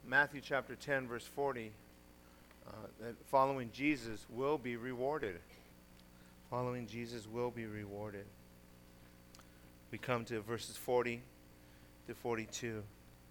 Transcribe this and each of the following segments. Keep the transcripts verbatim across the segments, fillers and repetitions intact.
Matthew chapter ten, verse forty, uh, that following Jesus will be rewarded. Following Jesus will be rewarded. We come to verses forty to forty-two.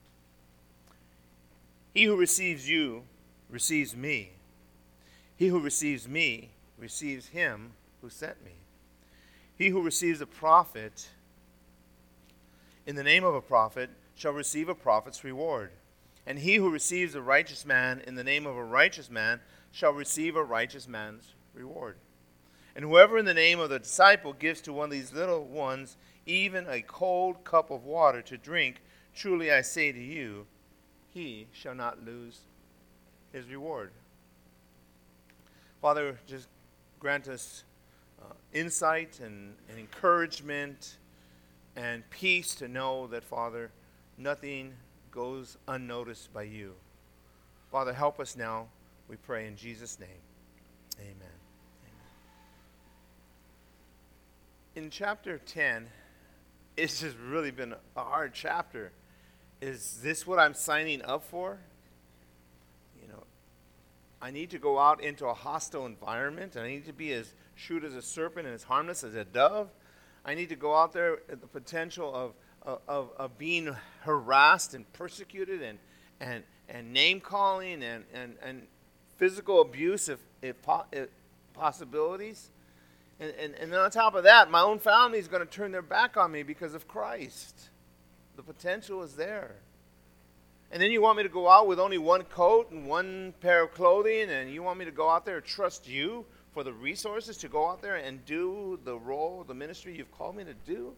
He who receives you receives me. He who receives me receives him who sent me. He who receives a prophet in the name of a prophet shall receive a prophet's reward. And he who receives a righteous man in the name of a righteous man shall receive a righteous man's reward. And whoever in the name of the disciple gives to one of these little ones even a cold cup of water to drink, truly I say to you, he shall not lose his reward. Father, just grant us uh, insight and, and encouragement and peace to know that, Father, nothing goes unnoticed by you. Father, help us now, we pray in Jesus' name. Amen. Amen. In chapter ten, it's just really been a hard chapter. Is this what I'm signing up for? You know, I need to go out into a hostile environment, and I need to be as shrewd as a serpent and as harmless as a dove. I need to go out there at the potential of of, of being harassed and persecuted and and, and name-calling and, and, and physical abuse if, if, po- if possibilities. And, and, and then on top of that, my own family is going to turn their back on me because of Christ. The potential is there. And then you want me to go out with only one coat and one pair of clothing, and you want me to go out there and trust you for the resources to go out there and do the role, the ministry you've called me to do?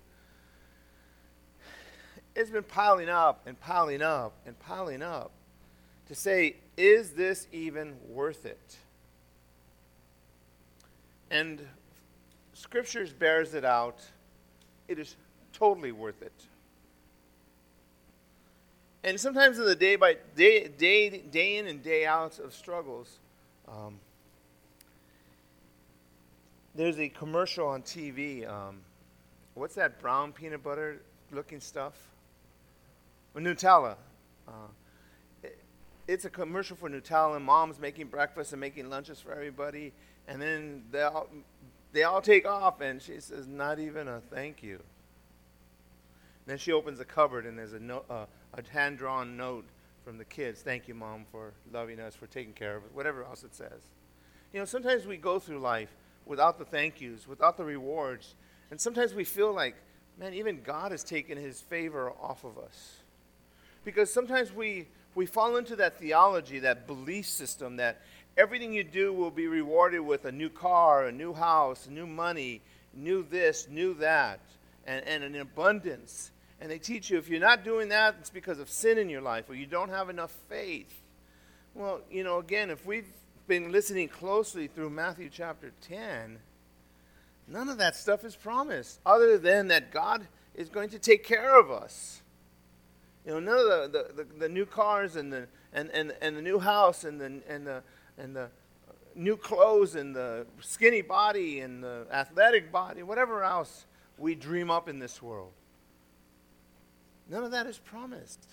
It's been piling up and piling up and piling up to say, is this even worth it? And Scriptures bears it out. It is totally worth it. And sometimes in the day by day, day, day in and day out of struggles, um, there's a commercial on T V. Um, what's that brown peanut butter looking stuff? Well, Nutella. Uh, it, it's a commercial for Nutella, and mom's making breakfast and making lunches for everybody. And then they all, they all take off, and she says, not even a thank you. Then she opens a cupboard, and there's a, no, uh, a hand-drawn note from the kids. Thank you, Mom, for loving us, for taking care of us, whatever else it says. You know, sometimes we go through life without the thank yous, without the rewards. And sometimes we feel like, man, even God has taken his favor off of us. Because sometimes we, we fall into that theology, that belief system that everything you do will be rewarded with a new car, a new house, new money, new this, new that, and, and an abundance. And they teach you if you're not doing that, it's because of sin in your life or you don't have enough faith. Well, you know, again, if we've been listening closely through Matthew chapter ten, none of that stuff is promised other than that God is going to take care of us. You know, none of the, the, the, the new cars and the and, and, and the new house and the and the and the new clothes and the skinny body and the athletic body, whatever else we dream up in this world. None of that is promised.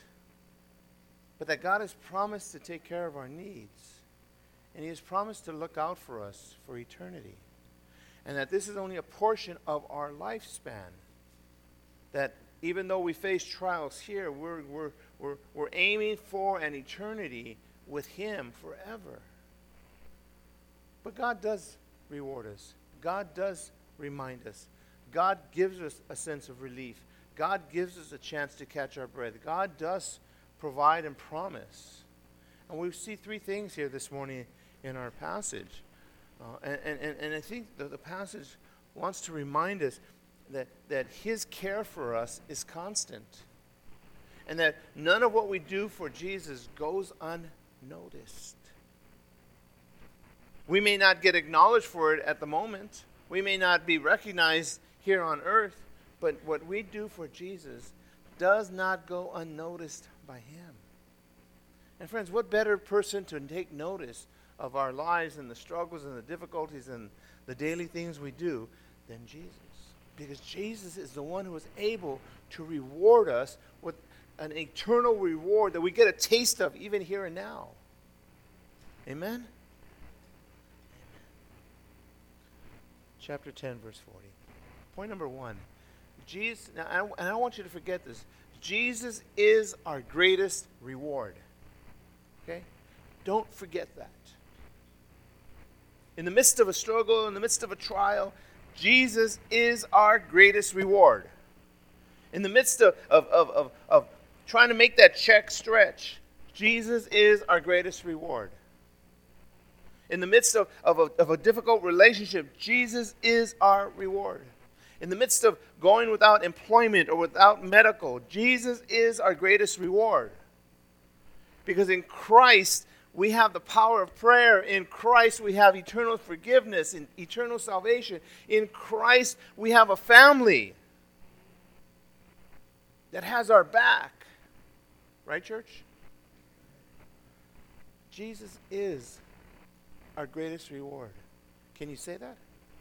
But that God has promised to take care of our needs. And he has promised to look out for us for eternity. And that this is only a portion of our lifespan. That even though we face trials here, we're, we're, we're, we're aiming for an eternity with him forever. But God does reward us. God does remind us. God gives us a sense of relief. God gives us a chance to catch our breath. God does provide and promise. And we see three things here this morning in our passage. Uh, and, and, and I think the, the passage wants to remind us that, that his care for us is constant. And that none of what we do for Jesus goes unnoticed. We may not get acknowledged for it at the moment. We may not be recognized here on earth. But what we do for Jesus does not go unnoticed by him. And friends, what better person to take notice of our lives and the struggles and the difficulties and the daily things we do than Jesus? Because Jesus is the one who is able to reward us with an eternal reward that we get a taste of even here and now. Amen? Chapter ten, verse forty. Point number one. Jesus, now, I, and I don't want you to forget this. Jesus is our greatest reward. Okay? Don't forget that. In the midst of a struggle, in the midst of a trial, Jesus is our greatest reward. In the midst of, of, of, of, of trying to make that check stretch, Jesus is our greatest reward. In the midst of, of, a, of a difficult relationship, Jesus is our reward. In the midst of going without employment or without medical, Jesus is our greatest reward. Because in Christ, we have the power of prayer. In Christ, we have eternal forgiveness and eternal salvation. In Christ, we have a family that has our back. Right, church? Jesus is our greatest reward. Can you say that?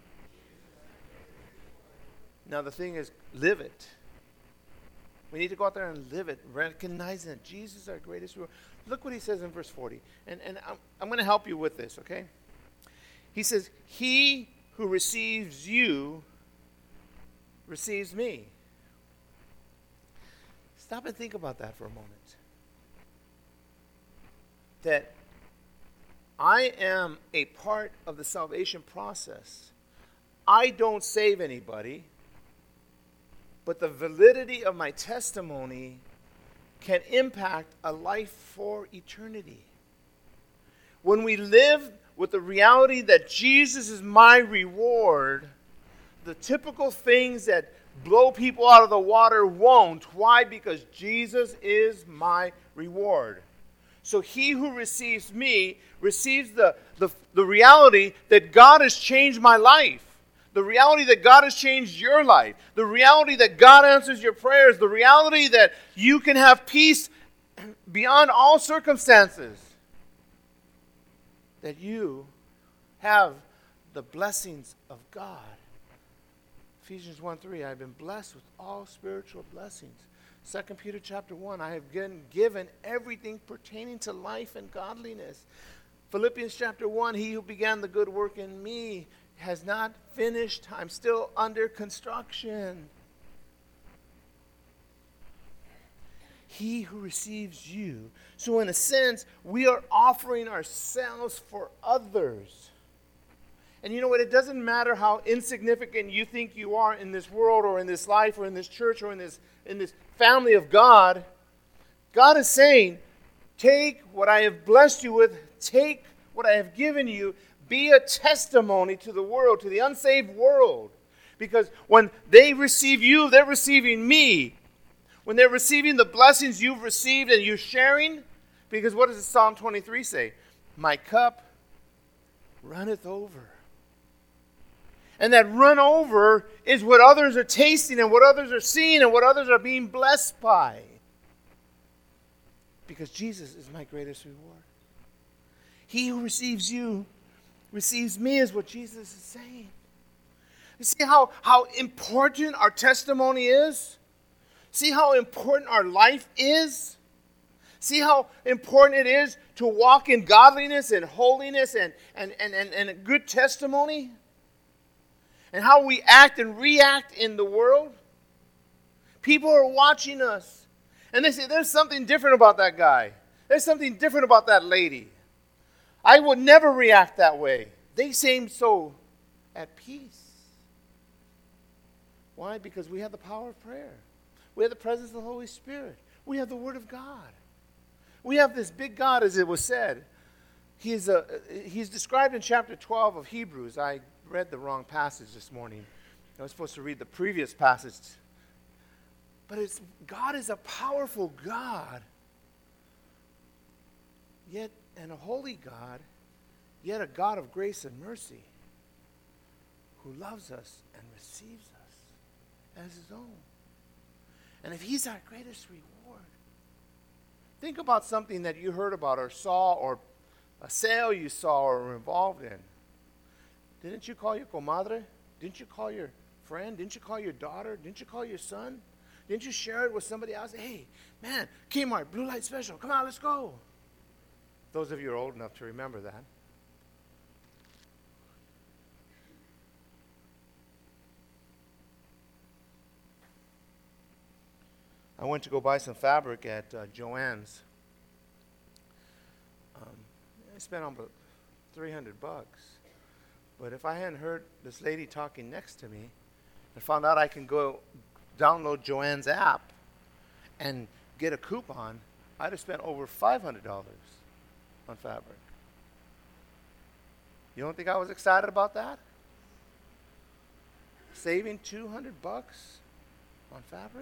Now the thing is, live it. We need to go out there and live it, recognizing that Jesus is our greatest reward. Look what he says in verse forty. And, and I'm, I'm going to help you with this, okay? He says, he who receives you receives me. Stop and think about that for a moment. That I am a part of the salvation process. I don't save anybody, but the validity of my testimony can impact a life for eternity. When we live with the reality that Jesus is my reward, the typical things that blow people out of the water won't. Why? Because Jesus is my reward. So he who receives me receives the, the, the reality that God has changed my life. The reality that God has changed your life. The reality that God answers your prayers. The reality that you can have peace beyond all circumstances. That you have the blessings of God. Ephesians one three, I have been blessed with all spiritual blessings. Second Peter chapter one, I have been given everything pertaining to life and godliness. Philippians chapter one, he who began the good work in me has not finished. I'm still under construction. He who receives you. So in a sense, we are offering ourselves for others. And you know what? It doesn't matter how insignificant you think you are in this world or in this life or in this church or in this, in this family of God. God is saying, take what I have blessed you with, take what I have given you, be a testimony to the world, to the unsaved world. Because when they receive you, they're receiving me. When they're receiving the blessings you've received and you're sharing, because what does Psalm twenty-three say? My cup runneth over. And that run over is what others are tasting and what others are seeing and what others are being blessed by. Because Jesus is my greatest reward. He who receives you receives me is what Jesus is saying. You see how, how important our testimony is? See how important our life is? See how important it is to walk in godliness and holiness and, and, and, and, and a good testimony? And how we act and react in the world? People are watching us. And they say, there's something different about that guy. There's something different about that lady. I would never react that way. They seem so at peace. Why? Because we have the power of prayer. We have the presence of the Holy Spirit. We have the Word of God. We have this big God, as it was said. He is a, he's described in chapter twelve of Hebrews. I read the wrong passage this morning. I was supposed to read the previous passage. But it's, God is a powerful God. Yet, and a holy God, yet a God of grace and mercy, who loves us and receives us as his own. And if he's our greatest reward, think about something that you heard about or saw, or a sale you saw or were involved in. Didn't you call your comadre? Didn't you call your friend? Didn't you call your daughter? Didn't you call your son? Didn't you share it with somebody else? Hey, man, Kmart, blue light special. Come on, let's go. Those of you who are old enough to remember that. I went to go buy some fabric at uh, Joann's. Um, I spent almost three hundred bucks. But if I hadn't heard this lady talking next to me and found out I can go download Joann's app and get a coupon, I'd have spent over five hundred dollars on fabric. You don't think I was excited about that? Saving two hundred bucks on fabric?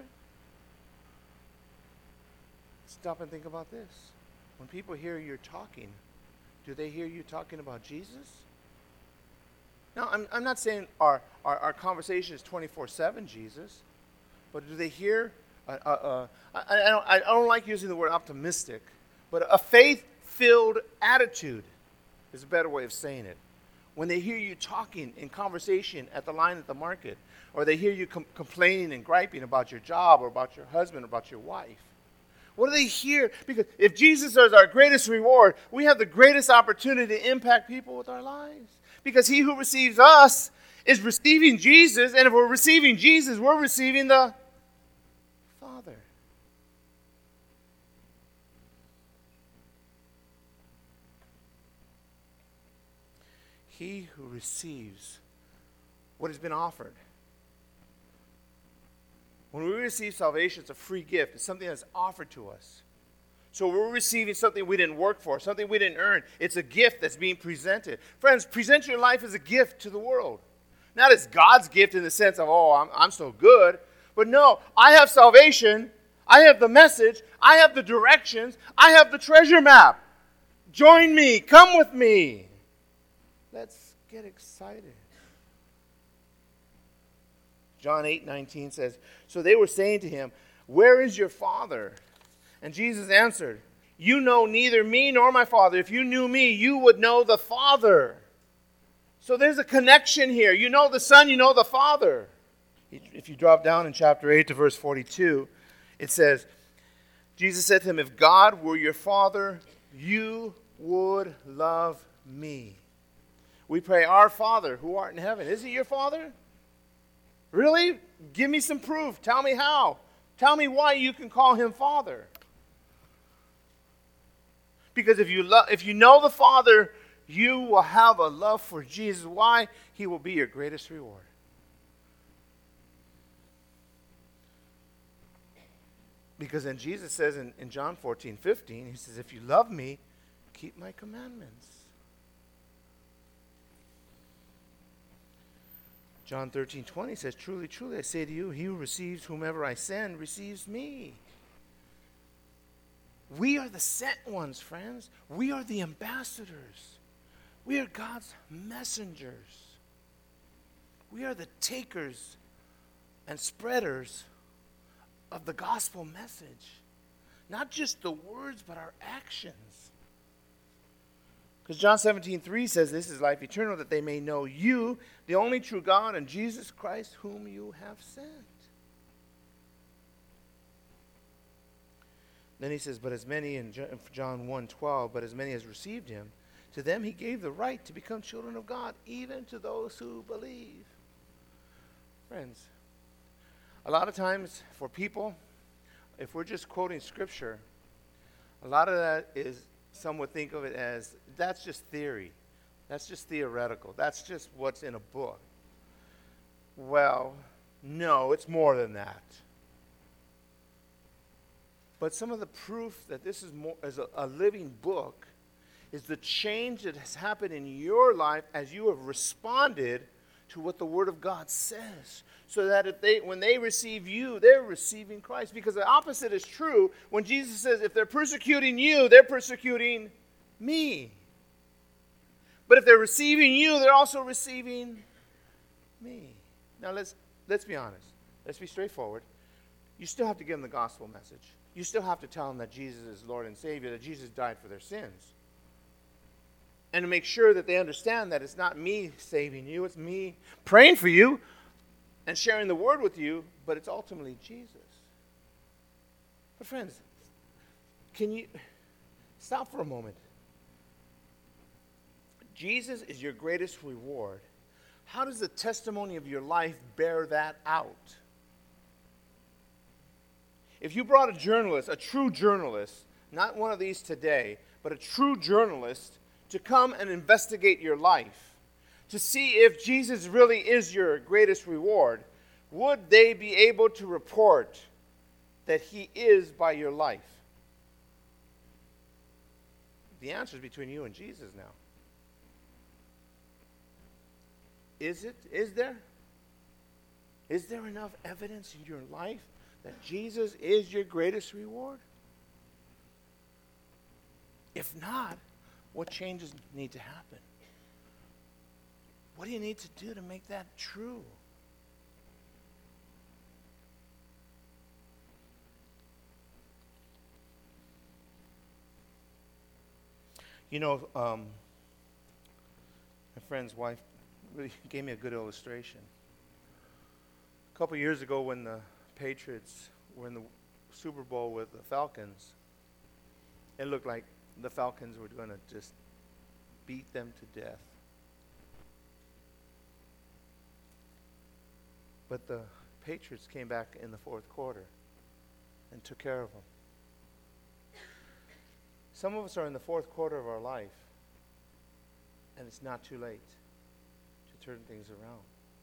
Stop and think about this. When people hear you're talking, do they hear you talking about Jesus? Now, I'm, I'm not saying our, our, our conversation is twenty-four seven Jesus, but do they hear, uh, uh, uh, I, I, don't, I don't like using the word optimistic, but a faith-filled attitude is a better way of saying it. When they hear you talking in conversation at the line at the market, or they hear you com- complaining and griping about your job or about your husband or about your wife, what do they hear? Because if Jesus is our greatest reward, we have the greatest opportunity to impact people with our lives. Because he who receives us is receiving Jesus, and if we're receiving Jesus, we're receiving the Father. He who receives what has been offered. When we receive salvation, it's a free gift. It's something that's offered to us. So we're receiving something we didn't work for, something we didn't earn. It's a gift that's being presented. Friends, present your life as a gift to the world. Not as God's gift in the sense of, oh, I'm, I'm so good. But no, I have salvation. I have the message. I have the directions. I have the treasure map. Join me. Come with me. Let's get excited. John eight nineteen says, so they were saying to him, where is your Father? And Jesus answered, you know neither me nor my Father. If you knew me, you would know the Father. So there's a connection here. You know the Son, you know the Father. If you drop down in chapter eight to verse forty-two, it says, Jesus said to him, if God were your Father, you would love me. We pray, our Father who art in heaven. Is he your Father? Really? Give me some proof. Tell me how. Tell me why you can call him Father. Because if you lo- if you know the Father, you will have a love for Jesus. Why? He will be your greatest reward. Because then Jesus says in, in John fourteen fifteen, he says, if you love me, keep my commandments. John thirteen twenty says, truly, truly, I say to you, he who receives whomever I send receives me. We are the sent ones, friends. We are the ambassadors. We are God's messengers. We are the takers and spreaders of the gospel message. Not just the words, but our actions. Because John seventeen three says, this is life eternal, that they may know you, the only true God, and Jesus Christ, whom you have sent. Then he says, but as many, in John one twelve, but as many as received him, to them he gave the right to become children of God, even to those who believe. Friends, a lot of times for people, if we're just quoting Scripture, a lot of that is, some would think of it as, that's just theory. That's just theoretical. That's just what's in a book. Well, no, it's more than that. But some of the proof that this is more as a, a living book is the change that has happened in your life as you have responded to what the Word of God says. So that if they, when they receive you, they're receiving Christ. Because the opposite is true when Jesus says, if they're persecuting you, they're persecuting me. But if they're receiving you, they're also receiving me. Now let's let's be honest. Let's be straightforward. You still have to give them the gospel message. You still have to tell them that Jesus is Lord and Savior, that Jesus died for their sins. And to make sure that they understand that it's not me saving you, it's me praying for you and sharing the word with you, but it's ultimately Jesus. But friends, can you stop for a moment? Jesus is your greatest reward. How does the testimony of your life bear that out? If you brought a journalist, a true journalist, not one of these today, but a true journalist, to come and investigate your life, to see if Jesus really is your greatest reward, would they be able to report that he is by your life? The answer is between you and Jesus now. Is it? Is there? Is there enough evidence in your life that Jesus is your greatest reward? If not, what changes need to happen? What do you need to do to make that true? You know, um, my friend's wife really gave me a good illustration. A couple years ago when the Patriots were in the Super Bowl with the Falcons, it looked like the Falcons were going to just beat them to death. But the Patriots came back in the fourth quarter and took care of them. Some of us are in the fourth quarter of our life, and it's not too late to turn things around.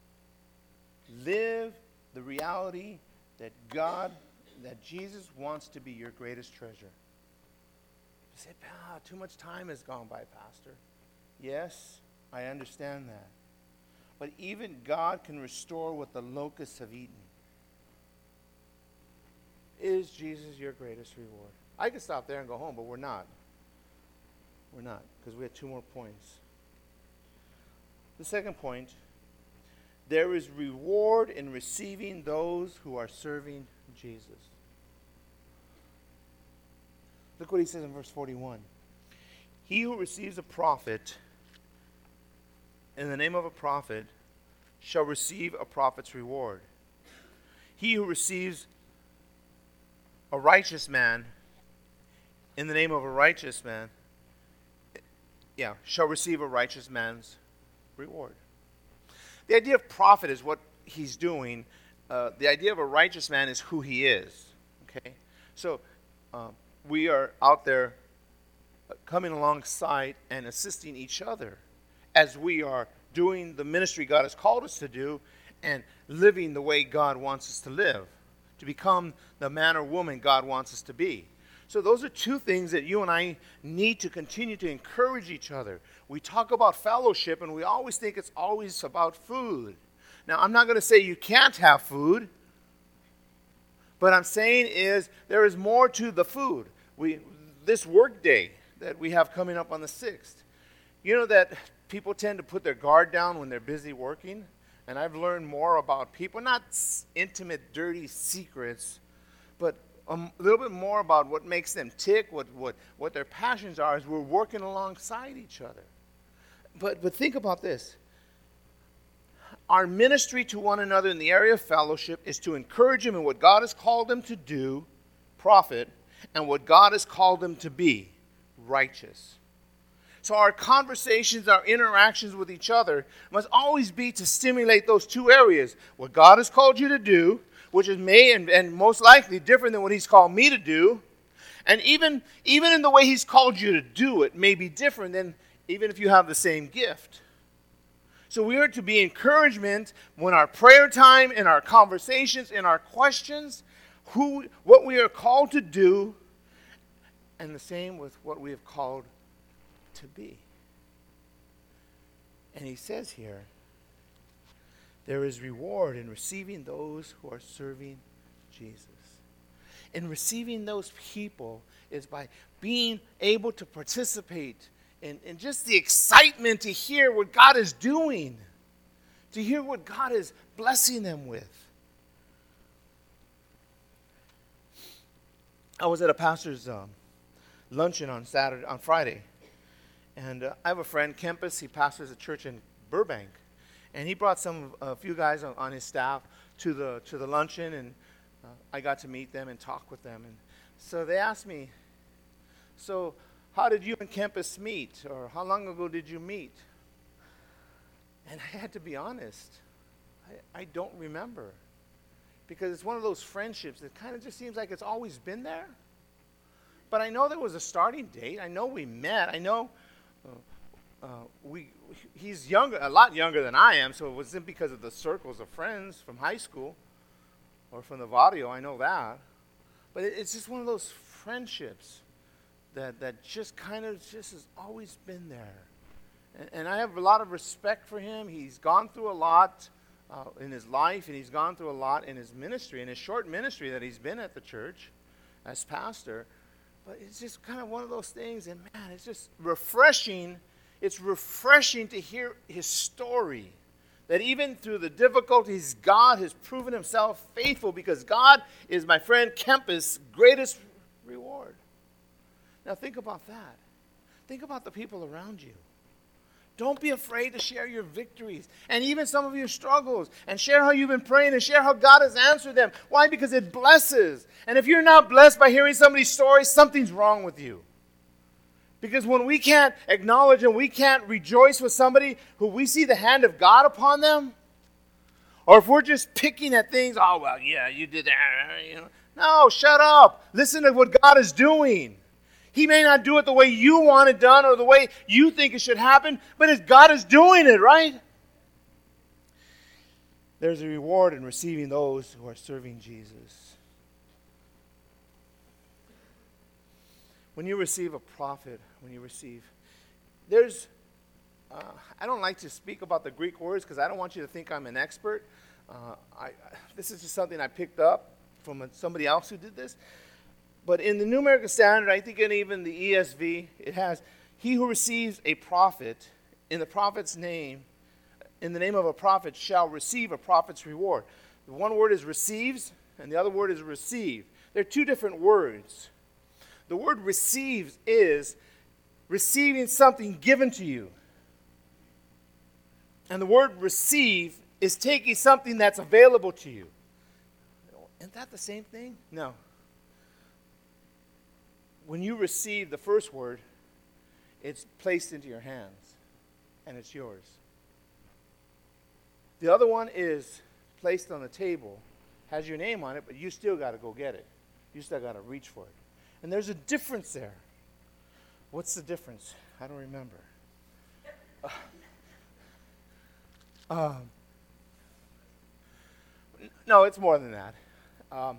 Live the reality that God, that Jesus wants to be your greatest treasure. You say, ah, too much time has gone by, Pastor. Yes, I understand that. But even God can restore what the locusts have eaten. Is Jesus your greatest reward? I could stop there and go home, but we're not. We're not, because we have two more points. The second point, there is reward in receiving those who are serving Jesus. Look what he says in verse forty-one. He who receives a prophet in the name of a prophet shall receive a prophet's reward. He who receives a righteous man in the name of a righteous man, yeah, shall receive a righteous man's reward. The idea of prophet is what he's doing. Uh, the idea of a righteous man is who he is. Okay? So uh, we are out there coming alongside and assisting each other as we are doing the ministry God has called us to do and living the way God wants us to live, to become the man or woman God wants us to be. So those are two things that you and I need to continue to encourage each other. We talk about fellowship, and we always think it's always about food. Now, I'm not going to say you can't have food, but I'm saying is there is more to the food. We this work day that we have coming up on the sixth, you know that people tend to put their guard down when they're busy working, and I've learned more about people, not intimate, dirty secrets, but a little bit more about what makes them tick, what, what, what their passions are as we're working alongside each other. But, but think about this. Our ministry to one another in the area of fellowship is to encourage them in what God has called them to do, prophet, and what God has called them to be, righteous. So our conversations, our interactions with each other must always be to stimulate those two areas. What God has called you to do, which is may and, and most likely different than what he's called me to do. And even, even in the way he's called you to do it may be different than even if you have the same gift. So we are to be encouragement when our prayer time, in our conversations, in our questions, who, what we are called to do, and the same with what we have called to be. And he says here, there is reward in receiving those who are serving Jesus. In receiving those people is by being able to participate in, in just the excitement to hear what God is doing, to hear what God is blessing them with. I was at a pastor's um, luncheon on Saturday, on Friday, and uh, I have a friend, Kempis. He pastors a church in Burbank. And he brought some, a few guys on, on his staff to the to the luncheon, and uh, I got to meet them and talk with them. And So they asked me, so how did you and Kempis meet? Or how long ago did you meet? And I had to be honest. I, I don't remember. Because it's one of those friendships that kind of just seems like it's always been there. But I know there was a starting date. I know we met. I know uh, uh, we he's younger, a lot younger than I am, so it wasn't because of the circles of friends from high school or from the Vadio. I know that. But it, it's just one of those friendships that, that just kind of just has always been there. And, and I have a lot of respect for him. He's gone through a lot uh, in his life, and he's gone through a lot in his ministry, in his short ministry that he's been at the church as pastor. But it's just kind of one of those things, and man, it's just refreshing. It's refreshing to hear his story. That even through the difficulties, God has proven himself faithful, because God is, my friend Kempis' greatest reward. Now think about that. Think about the people around you. Don't be afraid to share your victories and even some of your struggles, and share how you've been praying and share how God has answered them. Why? Because it blesses. And if you're not blessed by hearing somebody's story, something's wrong with you. Because when we can't acknowledge and we can't rejoice with somebody who we see the hand of God upon them, or if we're just picking at things, oh, well, yeah, you did that. You know. No, shut up. Listen to what God is doing. He may not do it the way you want it done or the way you think it should happen, but it's God is doing it, right? There's a reward in receiving those who are serving Jesus. When you receive a prophet, when you receive, there's, uh, I don't like to speak about the Greek words because I don't want you to think I'm an expert. Uh, I, this is just something I picked up from a, somebody else who did this. But in the New American Standard, I think in even the E S V, it has, he who receives a prophet in the prophet's name, in the name of a prophet, shall receive a prophet's reward. The one word is receives, and the other word is receive. They're two different words. The word receives is receiving something given to you. And the word receive is taking something that's available to you. Isn't that the same thing? No. When you receive the first word, it's placed into your hands, and it's yours. The other one is placed on the table, has your name on it, but you still got to go get it. You still got to reach for it. And there's a difference there. What's the difference? I don't remember. Uh, um, no, it's more than that. Um,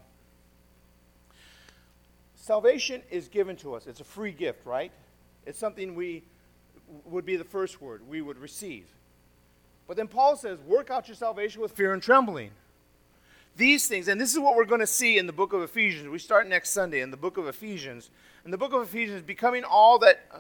Salvation is given to us. It's a free gift, right? It's something we would be the first word we would receive. But then Paul says, work out your salvation with fear and trembling. These things, and this is what we're going to see in the book of Ephesians. We start next Sunday in the book of Ephesians. In the book of Ephesians, becoming all that, uh,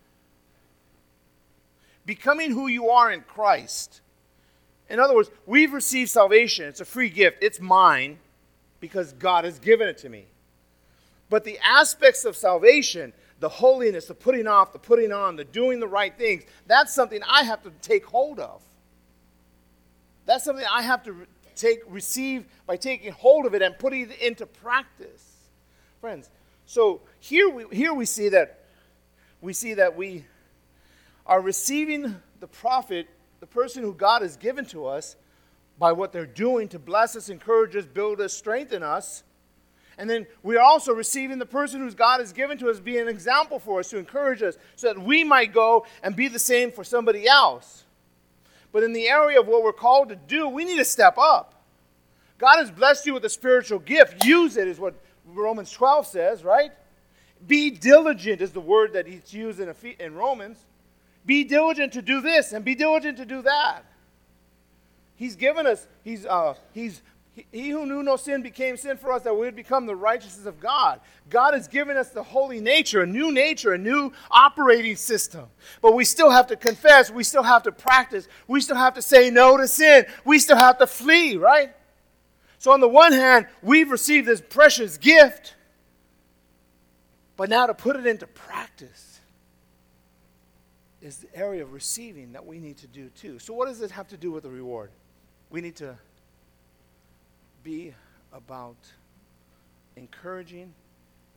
becoming who you are in Christ. In other words, we've received salvation. It's a free gift. It's mine because God has given it to me. But the aspects of salvation, the holiness, the putting off, the putting on, the doing the right things, that's something I have to take hold of. That's something I have to take, receive by taking hold of it and putting it into practice. Friends, so here we, here we see that we see that we are receiving the prophet, the person who God has given to us, by what they're doing to bless us, encourage us, build us, strengthen us. And then we are also receiving the person whose God has given to us be an example for us, to encourage us, so that we might go and be the same for somebody else. But in the area of what we're called to do, we need to step up. God has blessed you with a spiritual gift. Use it, is what Romans twelve says, right? Be diligent is the word that he's used in, in Romans. Be diligent to do this and be diligent to do that. He's given us, he's, uh, he's, he, he who knew no sin became sin for us that we would become the righteousness of God. God has given us the holy nature, a new nature, a new operating system. But we still have to confess, we still have to practice, we still have to say no to sin, we still have to flee, right? So on the one hand, we've received this precious gift, but now to put it into practice is the area of receiving that we need to do too. So what does it have to do with the reward? We need to be about encouraging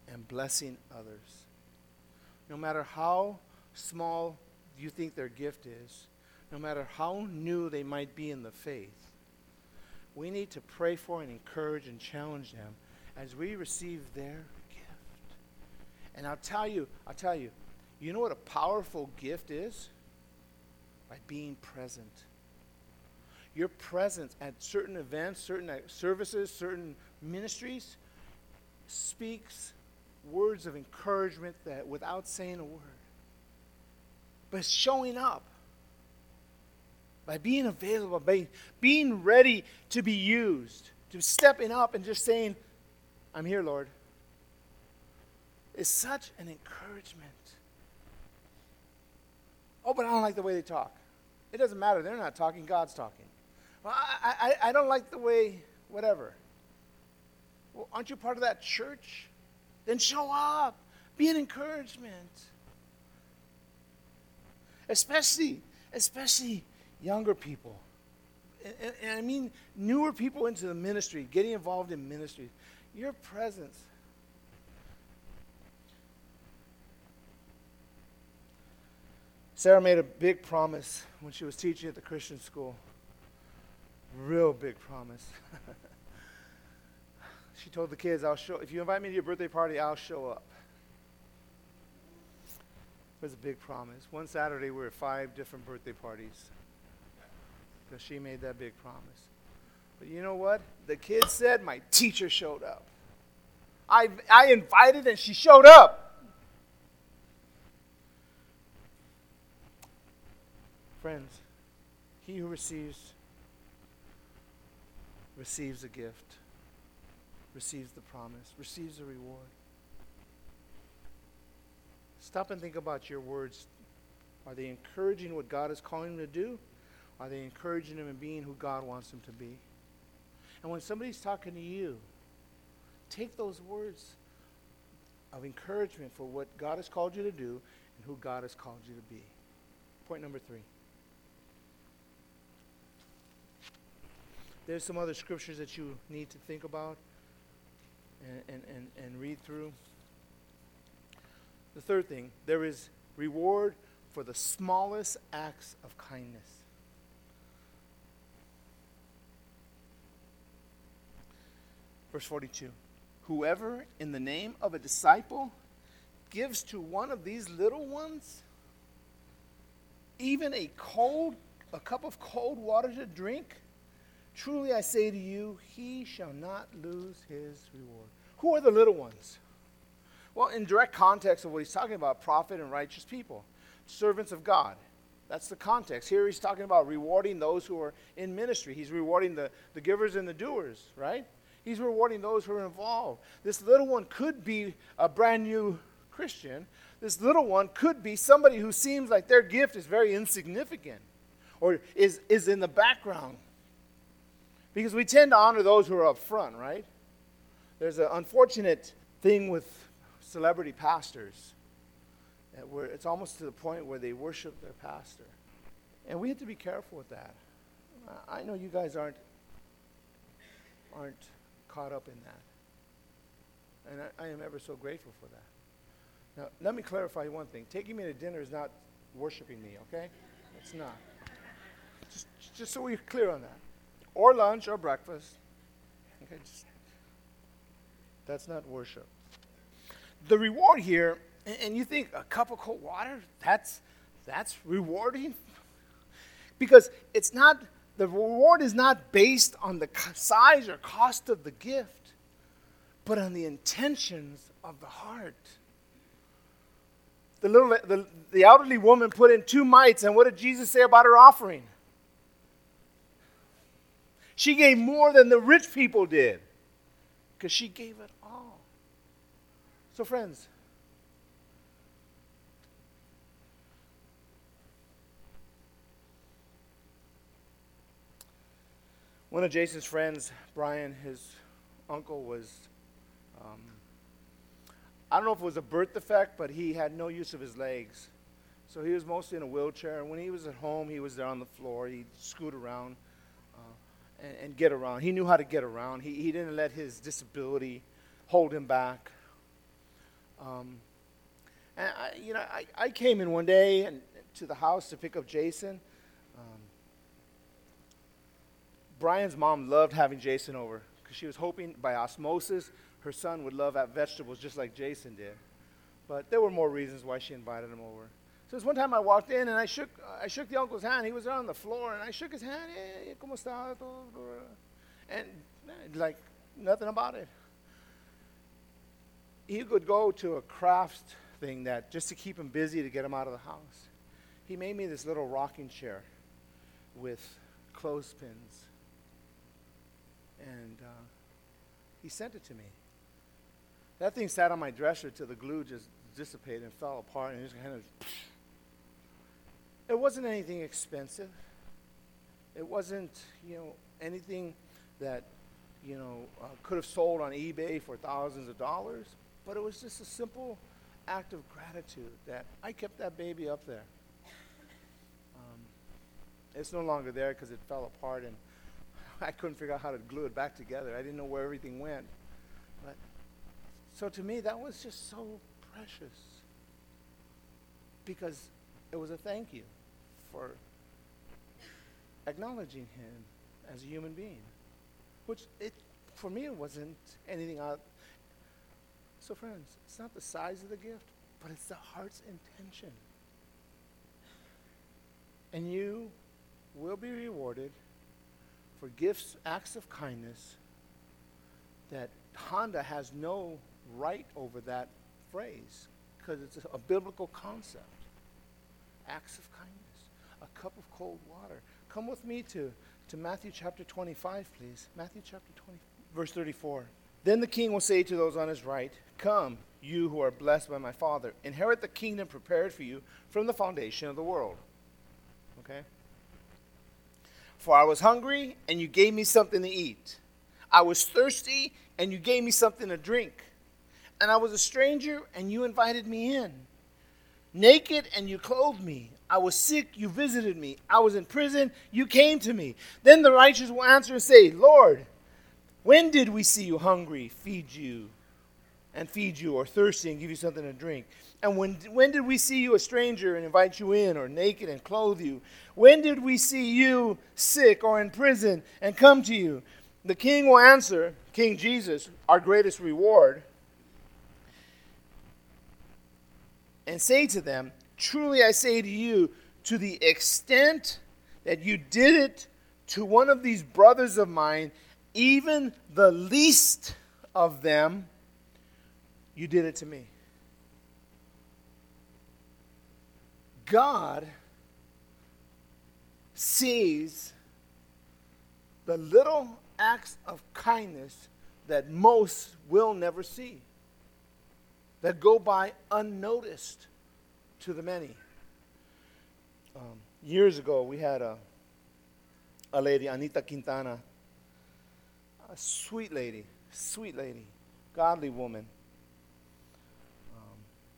and blessing others. No matter how small you think their gift is, no matter how new they might be in the faith, we need to pray for and encourage and challenge them as we receive their gift. And I'll tell you, I'll tell you, you know what a powerful gift is? By being present. Your presence at certain events, certain services, certain ministries speaks words of encouragement that without saying a word. But showing up, by being available, by being ready to be used, to stepping up and just saying, I'm here, Lord, is such an encouragement. Oh, but I don't like the way they talk. It doesn't matter. They're not talking. God's talking. Well, I, I, I don't like the way, whatever. Well, aren't you part of that church? Then show up. Be an encouragement. Especially, especially younger people. And, and, and I mean newer people into the ministry, getting involved in ministry. Your presence. Sarah made a big promise when she was teaching at the Christian school. Real big promise. She told the kids, "I'll show. If you invite me to your birthday party, I'll show up." It was a big promise. One Saturday, we were at five different birthday parties because she made that big promise. But you know what? The kids said my teacher showed up. I I invited and she showed up. Friends, he who receives receives a gift, receives the promise, receives a reward. Stop and think about your words. Are they encouraging what God is calling them to do? Are they encouraging them in being who God wants them to be? And when somebody's talking to you, take those words of encouragement for what God has called you to do and who God has called you to be. Point number three. There's some other scriptures that you need to think about and, and, and, and read through. The third thing, there is reward for the smallest acts of kindness. Verse forty-two. Whoever in the name of a disciple gives to one of these little ones even a cold, a cup of cold water to drink, truly I say to you, he shall not lose his reward. Who are the little ones? Well, in direct context of what he's talking about, prophet and righteous people, servants of God. That's the context. Here he's talking about rewarding those who are in ministry. He's rewarding the, the givers and the doers, right? He's rewarding those who are involved. This little one could be a brand new Christian. This little one could be somebody who seems like their gift is very insignificant or is, is in the background. Because we tend to honor those who are up front, right? There's an unfortunate thing with celebrity pastors that where it's almost to the point where they worship their pastor. And we have to be careful with that. I know you guys aren't aren't caught up in that. And I, I am ever so grateful for that. Now, let me clarify one thing. Taking me to dinner is not worshiping me, okay? It's not. Just, just so we're clear on that. Or lunch or breakfast. Okay, just, that's not worship. The reward here, and, and you think a cup of cold water, that's that's rewarding? Because it's not, the reward is not based on the size or cost of the gift, but on the intentions of the heart. The little the, the elderly woman put in two mites, and what did Jesus say about her offering? She gave more than the rich people did because she gave it all. So friends, one of Jason's friends, Brian, his uncle was, um, I don't know if it was a birth defect, but he had no use of his legs. So he was mostly in a wheelchair, and when he was at home, he was there on the floor. He'd scoot around. And, and get around. He knew how to get around. He, he didn't let his disability hold him back. Um, and I, you know, I, I came in one day and to the house to pick up Jason. Um, Brian's mom loved having Jason over because she was hoping by osmosis her son would love vegetables just like Jason did. But there were more reasons why she invited him over. So this one time I walked in and I shook I shook the uncle's hand. He was on the floor and I shook his hand. Hey, ¿cómo está? And like nothing about it. He would go to a craft thing that just to keep him busy to get him out of the house. He made me this little rocking chair with clothespins. And uh, he sent it to me. That thing sat on my dresser till the glue just dissipated and fell apart. And it just kind of. It wasn't anything expensive. It wasn't, you know, anything that, you know, uh, could have sold on eBay for thousands of dollars. But it was just a simple act of gratitude that I kept that baby up there. Um, it's no longer there because it fell apart and I couldn't figure out how to glue it back together. I didn't know where everything went. But so to me, that was just so precious because it was a thank you for acknowledging him as a human being, which it for me it wasn't anything out. So friends, it's not the size of the gift, but it's the heart's intention. And you will be rewarded for gifts, acts of kindness that Honda has no right over that phrase because it's a, a biblical concept. Acts of kindness, a cup of cold water. Come with me to, to Matthew chapter twenty-five, please. Matthew chapter twenty, verse thirty-four. Then the king will say to those on his right, "Come, you who are blessed by my Father, inherit the kingdom prepared for you from the foundation of the world." Okay? "For I was hungry, and you gave me something to eat. I was thirsty, and you gave me something to drink. And I was a stranger, and you invited me in. Naked, and you clothed me. I was sick, you visited me. I was in prison, you came to me." Then the righteous will answer and say, "Lord, when did we see you hungry, feed you, and feed you, or thirsty, and give you something to drink? And when, when did we see you a stranger and invite you in, or naked and clothe you? When did we see you sick or in prison and come to you?" The king will answer, King Jesus, our greatest reward, and say to them, "Truly I say to you, to the extent that you did it to one of these brothers of mine, even the least of them, you did it to me." God sees the little acts of kindness that most will never see, that go by unnoticed to the many. Um, years ago, we had a, a lady, Anita Quintana, a sweet lady, sweet lady, godly woman. Um,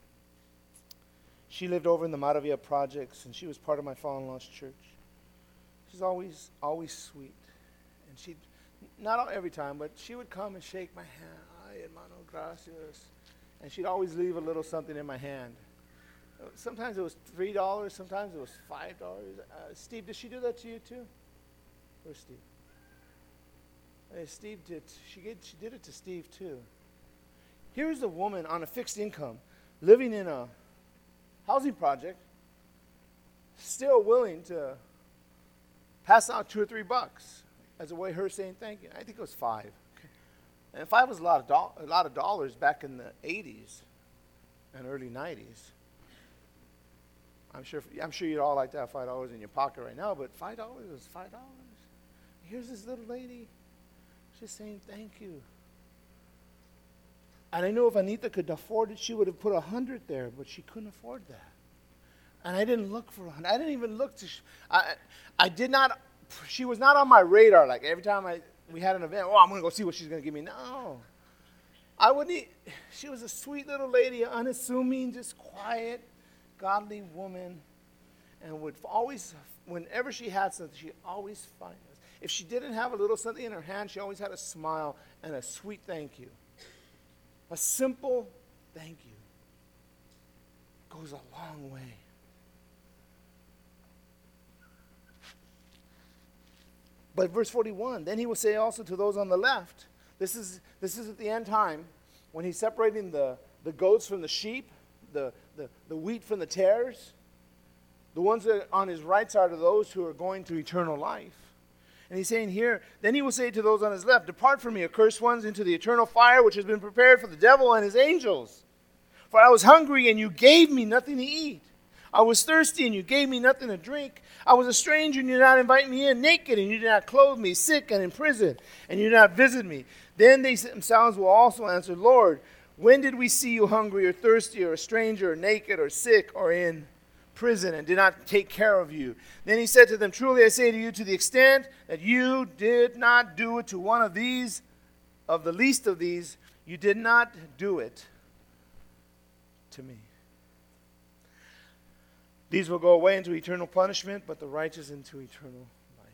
she lived over in the Maravilla Projects, and she was part of my father-in-law's church. She's always, always sweet. And she'd, not every time, but she would come and shake my hand. "Ay, hermano, gracias." And she'd always leave a little something in my hand. Sometimes it was three dollars, sometimes it was five dollars. Uh, Steve, did she do that to you too? Where's Steve? Hey, Steve did. She did. She did it to Steve too. Here's a woman on a fixed income, living in a housing project, still willing to pass out two or three bucks as a way of her saying thank you. I think it was five. Okay. And five was a lot of do- a lot of dollars back in the eighties and early nineties. I'm sure. I'm sure you'd all like to have five dollars in your pocket right now, but five dollars is five dollars. Here's this little lady, just saying thank you. And I know if Anita could afford it, she would have put a hundred there, but she couldn't afford that. And I didn't look for a hundred. I didn't even look to. Sh- I, I did not. She was not on my radar. Like every time I we had an event, oh, I'm gonna go see what she's gonna give me. No, I wouldn't. Eat. She was a sweet little lady, unassuming, just quiet, godly woman, and would always, whenever she had something, she always find us. If she didn't have a little something in her hand, she always had a smile and a sweet thank you. A simple thank you. goes a long way. But verse forty-one, then he will say also to those on the left, this is this is at the end time, when he's separating the, the goats from the sheep, the, the, the wheat from the tares. The ones that are on his right side are those who are going to eternal life. And he's saying here, then he will say to those on his left, depart from me, accursed ones, into the eternal fire which has been prepared for the devil and his angels. For I was hungry, and you gave me nothing to eat. I was thirsty, and you gave me nothing to drink. I was a stranger, and you did not invite me in. Naked, and you did not clothe me. Sick and in prison, and you did not visit me. Then they themselves will also answer, Lord, when did we see you hungry or thirsty or a stranger or naked or sick or in prison and did not take care of you? Then he said to them, truly I say to you, to the extent that you did not do it to one of these, of the least of these, you did not do it to me. These will go away into eternal punishment, but the righteous into eternal life.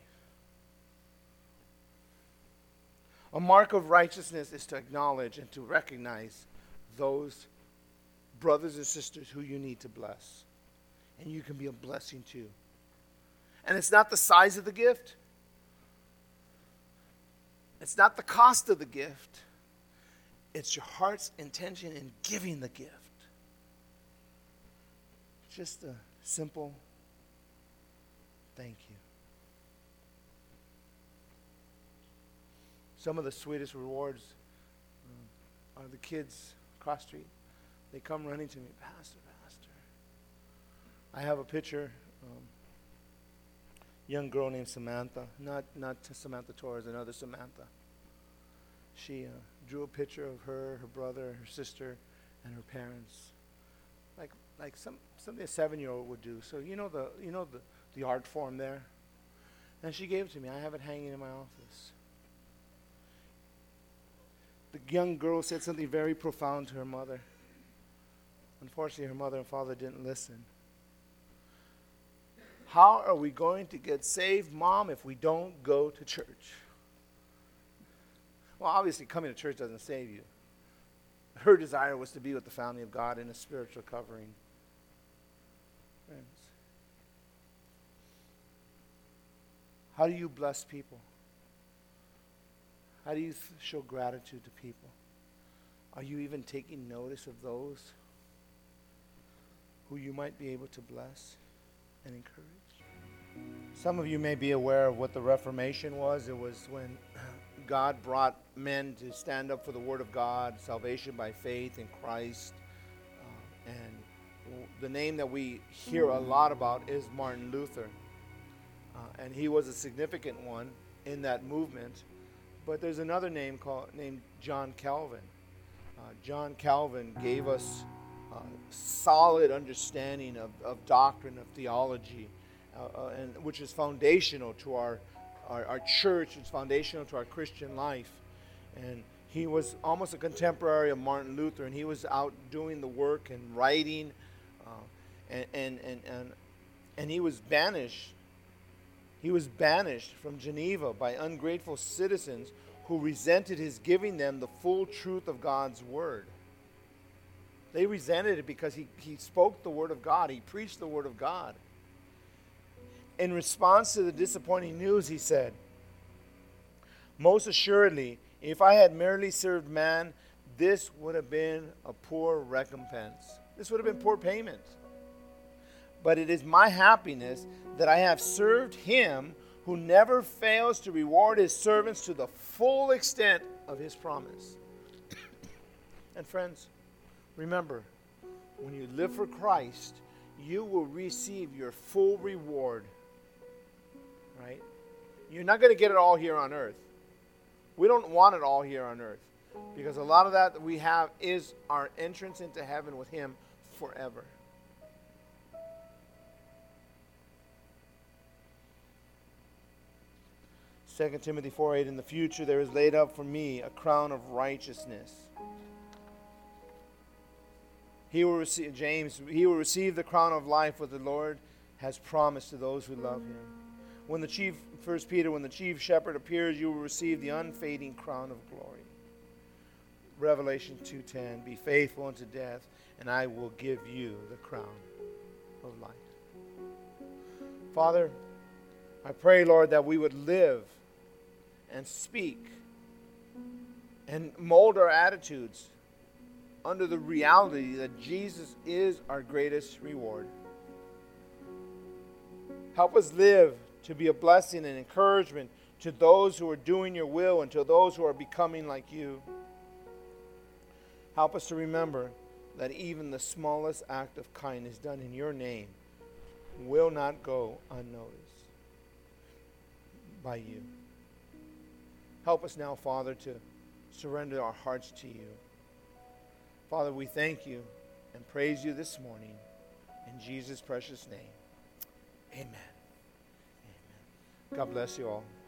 A mark of righteousness is to acknowledge and to recognize those brothers and sisters who you need to bless. And you can be a blessing too. And it's not the size of the gift. It's not the cost of the gift. It's your heart's intention in giving the gift. Just a simple thank you. Some of the sweetest rewards um, are the kids across the street. They come running to me, Pastor, Pastor. I have a picture, um, young girl named Samantha, not not Samantha Torres, another Samantha. She uh, drew a picture of her, her brother, her sister, and her parents, like like some something a seven-year-old would do. So you know the you know the the art form there, and she gave it to me. I have it hanging in my office. The young girl said something very profound to her mother. Unfortunately, her mother and father didn't listen. How are we going to get saved, Mom, if we don't go to church? Well, obviously, coming to church doesn't save you. Her desire was to be with the family of God in a spiritual covering. Friends, how do you bless people? How do you th- show gratitude to people? Are you even taking notice of those who you might be able to bless and encourage? Some of you may be aware of what the Reformation was. It was when God brought men to stand up for the Word of God, salvation by faith in Christ. Uh, and w- the name that we hear a lot about is Martin Luther. Uh, and he was a significant one in that movement. But there's another name called named John Calvin. Uh, John Calvin gave us uh, solid understanding of, of doctrine, of theology, uh, uh, and which is foundational to our, our our church. It's foundational to our Christian life. And he was almost a contemporary of Martin Luther, and he was out doing the work and writing, uh, and, and and and and he was banished. He was banished from Geneva by ungrateful citizens who resented his giving them the full truth of God's word. They resented it because he, he spoke the word of God. He preached the word of God. In response to the disappointing news, he said, most assuredly, if I had merely served man, this would have been a poor recompense. This would have been poor payment. But it is my happiness that I have served him who never fails to reward his servants to the full extent of his promise. And friends, remember, when you live for Christ, you will receive your full reward. Right? You're not going to get it all here on earth. We don't want it all here on earth, because a lot of that that we have is our entrance into heaven with him forever. Second Timothy four eight, in the future there is laid up for me a crown of righteousness. He will receive, James, he will receive the crown of life what the Lord has promised to those who love him. When the chief, First Peter, when the chief shepherd appears, you will receive the unfading crown of glory. Revelation two ten, be faithful unto death, and I will give you the crown of life. Father, I pray, Lord, that we would live and speak and mold our attitudes under the reality that Jesus is our greatest reward. Help us live to be a blessing and encouragement to those who are doing your will and to those who are becoming like you. Help us to remember that even the smallest act of kindness done in your name will not go unnoticed by you. Help us now, Father, to surrender our hearts to you. Father, we thank you and praise you this morning. In Jesus' precious name, amen. Amen. God bless you all.